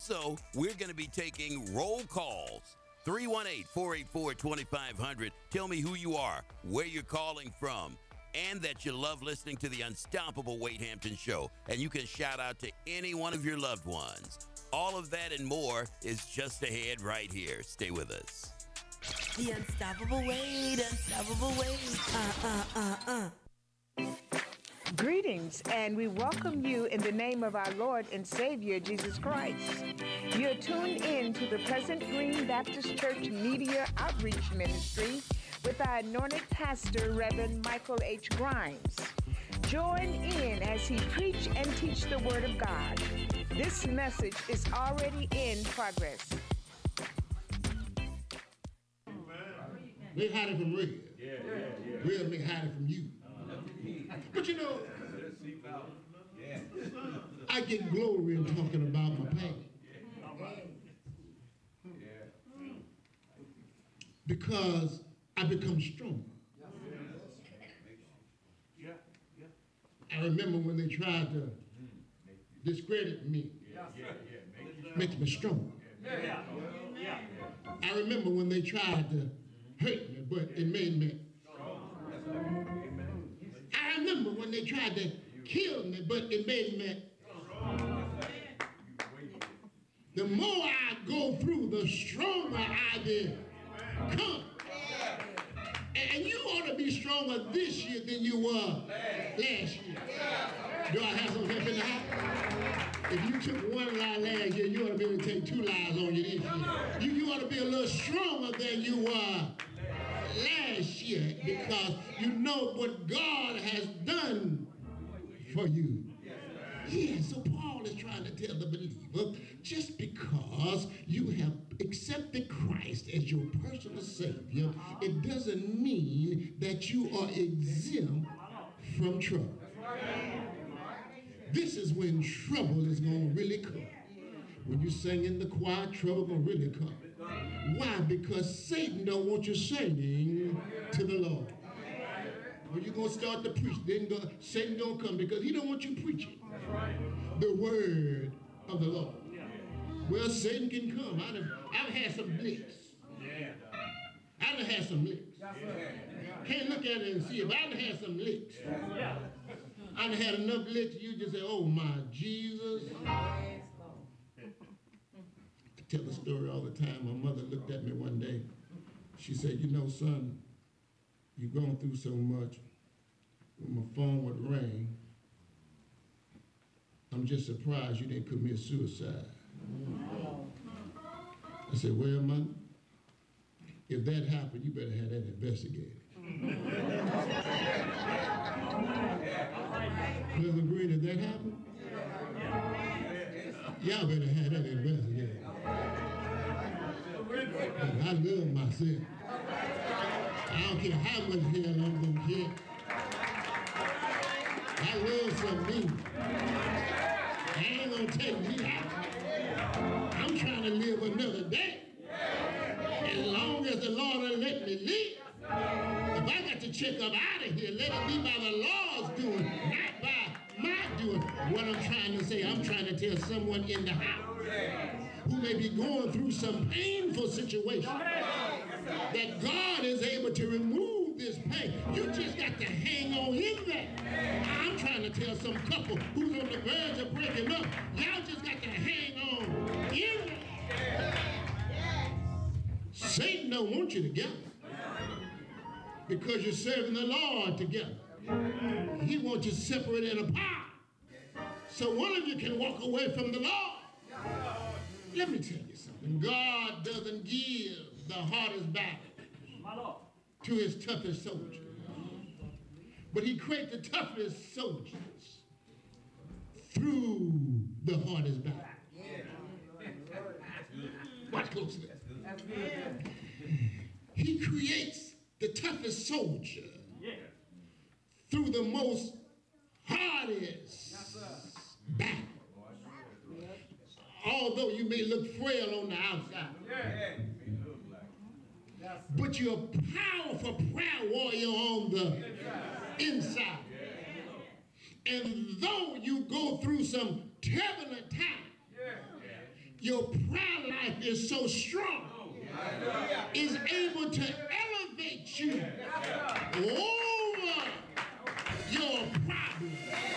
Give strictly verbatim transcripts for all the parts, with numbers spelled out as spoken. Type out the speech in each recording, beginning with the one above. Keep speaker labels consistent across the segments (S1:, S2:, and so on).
S1: So we're going to be taking roll calls. three one eight, four eight four, two five zero zero. Tell me who you are, where you're calling from, and that you love listening to the Unstoppable Wade Hampton Show. And you can shout out to any one of your loved ones. All of that and more is just ahead right here. Stay with us.
S2: The Unstoppable Wade, Unstoppable Wade. Uh, uh, uh, uh.
S3: Greetings, and we welcome you in the name of our Lord and Savior, Jesus Christ. You're tuned in to the Pleasant Green Baptist Church Media Outreach Ministry with our anointed pastor, Reverend Michael H. Grimes. Join in as he preach and teach the Word of God. This message is already in progress.
S4: They hide it from real. Yeah, yeah, yeah. Real may hide it from you. But you know, I get glory in talking about my pain. Because I become stronger. I remember when they tried to discredit me, makes me stronger. I remember when they tried to hurt me, but it made me. I remember when they tried to kill me, but it made me. The more I go through, the stronger I become. And you ought to be stronger this year than you were last year. Do I have some help in the house? If you took one lie last year, you ought to be able to take two lies on you this year. You, you ought to be a little stronger than you were last year, because you know what God has done for you. Yeah, so Paul is trying to tell the believer, just because you have accepted Christ as your personal Savior, it doesn't mean that you are exempt from trouble. This is when trouble is going to really come. When you sing in the choir, trouble going to really come. Why? Because Satan don't want you singing to the Lord. When you're going to start to preach, then go, Satan don't come because he don't want you preaching the word of the Lord. Well, Satan can come. I've, I've had some licks. I've had some licks. Can't look at it and see it, but I've had some licks. I've had enough licks, you just say, oh my Jesus. I tell the story all the time. My mother looked at me one day. She said, you know, son, you've gone through so much. When my phone would ring, I'm just surprised you didn't commit suicide. I said, well, Mom, if that happened, you better have that investigated. Pleasant Green, if that happened, y'all better have that investigated. I love myself. I don't care how much hell I'm going to get. I love some me. I ain't going to take me out. I'm trying to live another day. As long as the Lord will let me live. If I got to check up out of here, let it be by the Lord's doing, not by my doing. What I'm trying to say, I'm trying to tell someone in the house who may be going through some painful situation that God is able to remove this pain. You just got to hang on in there. I'm trying to tell some couple who's on the verge of breaking up, y'all just got to hang on in there. Satan don't want you together because you're serving the Lord together. He wants you separate and apart. So one of you can walk away from the Lord. Let me tell you something. God doesn't give the hardest battle to his toughest soldiers. But he creates the toughest soldiers through the hardest battle. Watch closely. He creates the toughest soldier through the most hardest battle. Although you may look frail on the outside, but you're a powerful prayer warrior on the inside. And though you go through some turbulent times, your prayer life is so strong, is able to elevate you over your problem.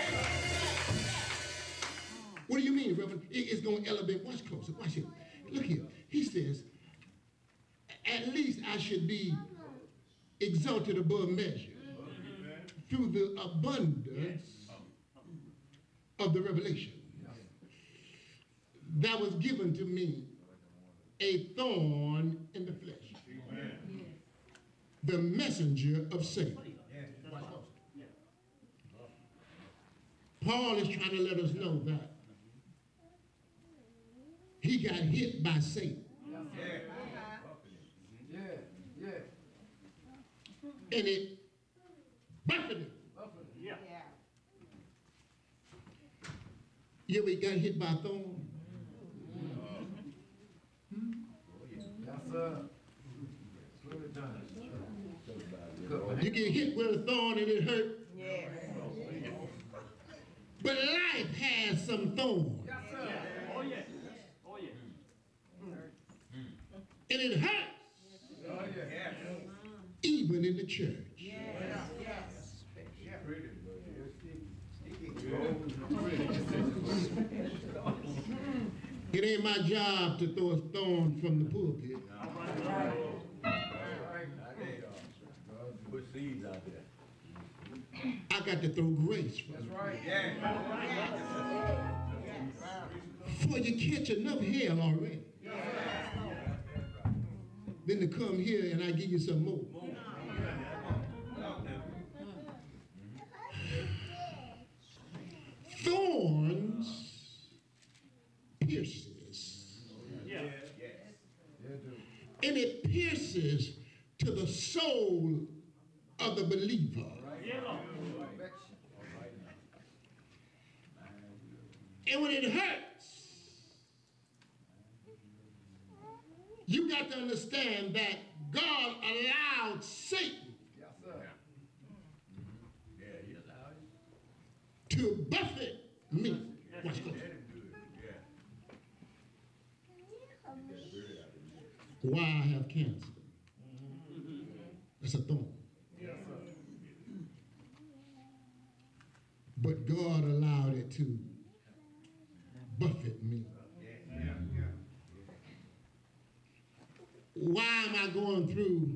S4: What do you mean, Reverend? It's going to elevate. Watch closer. Watch here. Look here. He says, at least I should be exalted above measure through the abundance of the revelation that was given to me, a thorn in the flesh, the messenger of Satan. Paul is trying to let us know that he got hit by Satan. And it buffeted him. You ever got hit by a thorn? Hmm? You get hit with a thorn and it hurt. Yeah. But life has some thorns. Yes, sir. Oh, yeah. Oh, yeah. And it hurts. Oh, yeah. Even in the church. Yes. Yes. It ain't my job to throw a thorn from the pulpit. Put seeds out there. I got to throw grace from it. That's right. Before you catch enough hell already, then to come here and I give you some more. Thorns pierces. And it pierces to the soul of the believer. And when it hurts, you got to understand that God allowed Satan to buffet me. Watch this. Why I have cancer. That's a thorn. But God allowed it to buffet me. Why am I going through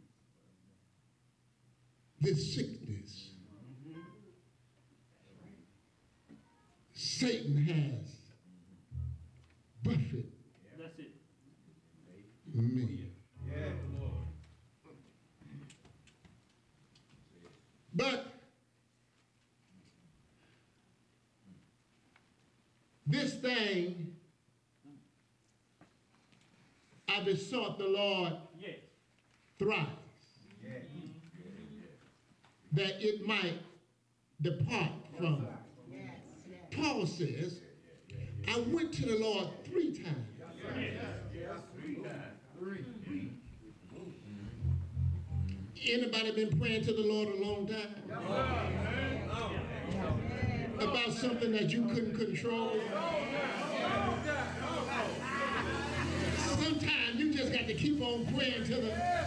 S4: this sickness? Satan has buffeted me. But this thing, I besought the Lord thrice, that it might depart from me. Paul says, I went to the Lord three times. Anybody been praying to the Lord a long time? About something that you couldn't control? Sometimes you just got to keep on praying to the... I,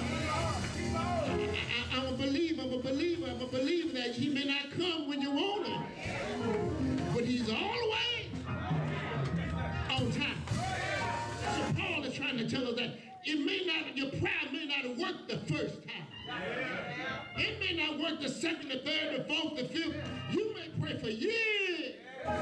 S4: I, I'm a believer, I'm a believer, I'm a believer that he may not come when you want him. But he's all the way on time. So Paul is trying to tell us that it may not, your prayer may not work the first time. It may not work the second, the third, the fourth, the fifth. You may pray for years.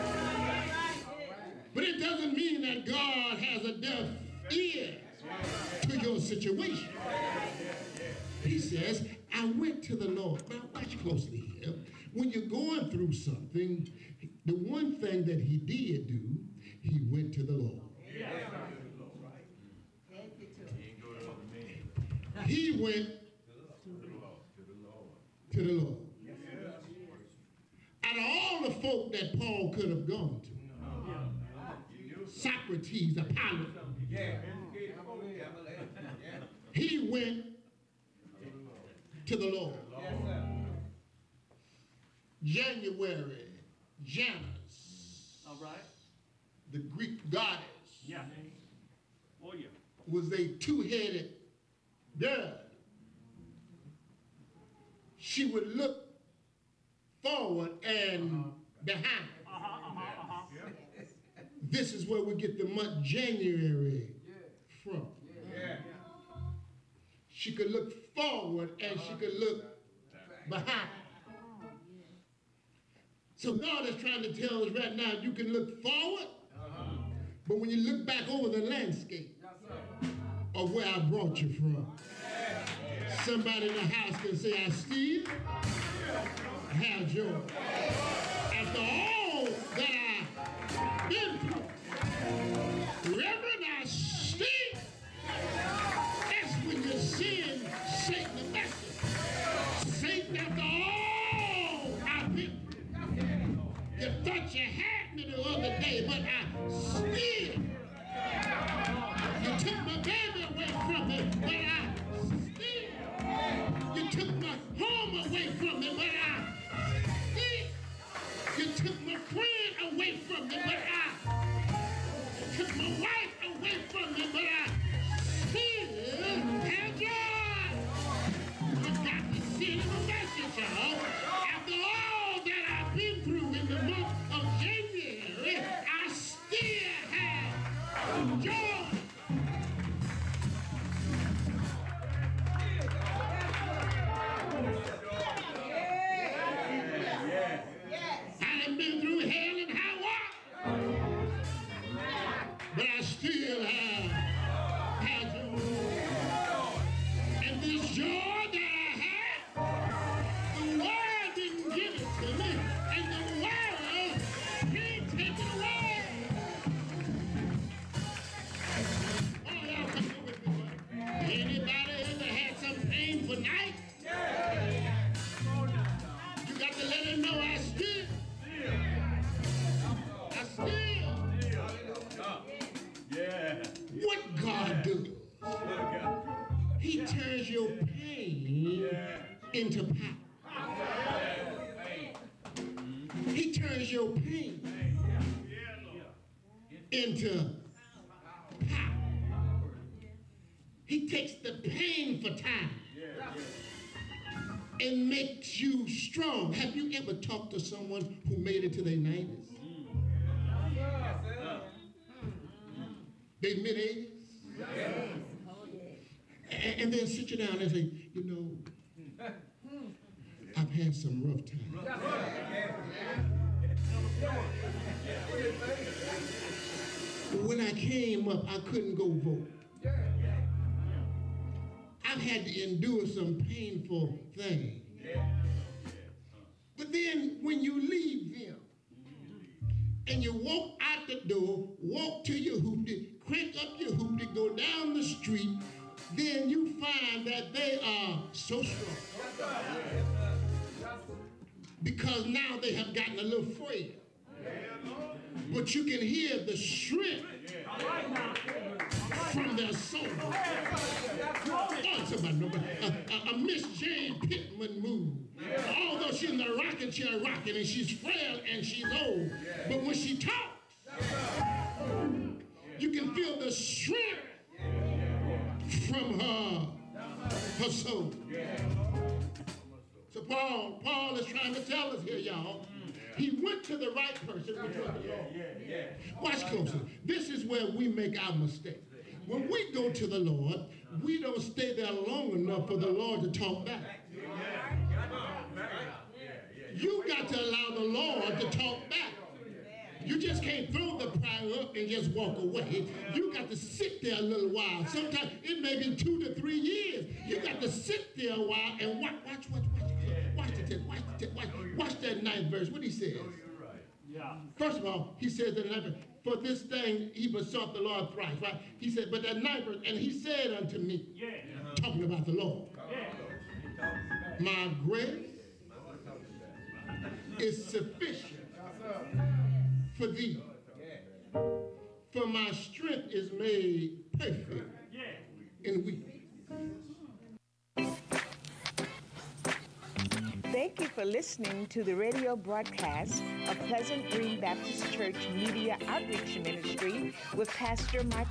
S4: But it doesn't mean that God has a deaf ear to your situation. He says, I went to the Lord. Now watch closely here. When you're going through something, the one thing that he did do, he went to the Lord. He went to the Lord. Out of all the folk that Paul could have gone to, Socrates, Apollo, he went to the Lord. January, Janus, all right, the Greek goddess,
S5: Yeah. Oh, yeah.
S4: was a two-headed girl. She would look forward and behind.
S5: Uh-huh, uh-huh, uh-huh.
S4: This is where we get the month January from.
S5: Yeah.
S4: She could look forward and she could look behind. So God is trying to tell us right now, you can look forward, but when you look back over the landscape of where I brought you from, somebody in the house can say, I still have joy. After all that I've been through, Reverend, I still, that's when you send Satan a message. Satan, after all I've been through, you thought you had me the other day, but I still, you took my baby away from me, but I still, you took my home away from me, but I still, you took my friend away from me, but I took my wife away from me, but I still have joy. You got to send him a message, y'all. After all that I've been through in the month of January, I still have joy. I done been through hell and high water, but I still have, have joy. And this joy that I have, the world didn't give it to me, and the world can't take it away. Oh, y'all come here with me. Anybody ever had some painful night? You got to let him know I still, I still.
S5: Yeah.
S4: What God does, he turns your pain into power. He turns your pain into power. He takes the painful time and makes you strong. Have you ever talked to someone who made it to their nineties? They mid-eighties? And, and then sit you down and say, you know, I've had some rough times. When I came up, I couldn't go vote. I've had to endure some painful things. But then when you leave them and you walk out the door, walk to your hoopty, crank up your hoopty, go down the street, then you find that they are so strong. Because now they have gotten a little frail. But you can hear the strength from their soul. Oh, somebody know, a, a, a Miss Jane Pittman move. Although she's in the rocking chair rocking and she's frail and she's old, but when she talks, you can feel the strength from her, her soul. So Paul, Paul is trying to tell us here, y'all. He went to the right person, which was the Lord. Watch closer. This is where we make our mistake. When we go to the Lord, we don't stay there long enough for the Lord to talk back. You got to allow the Lord to talk back. You just can't throw the prayer up and just walk away. You got to sit there a little while. Sometimes it may be two to three years. You got to sit there a while and watch, watch, watch, watch. Watch the text, watch the text, watch, watch that ninth verse. What he says. First of all, he says in the ninth verse, for this thing he besought the Lord thrice, right? He said, but that ninth verse, and he said unto me, yeah. Talking about the Lord, yeah. My grace is sufficient for thee, for my strength is made perfect in weakness.
S3: Thank you for listening to the radio broadcast of Pleasant Green Baptist Church Media Outreach Ministry with Pastor Michael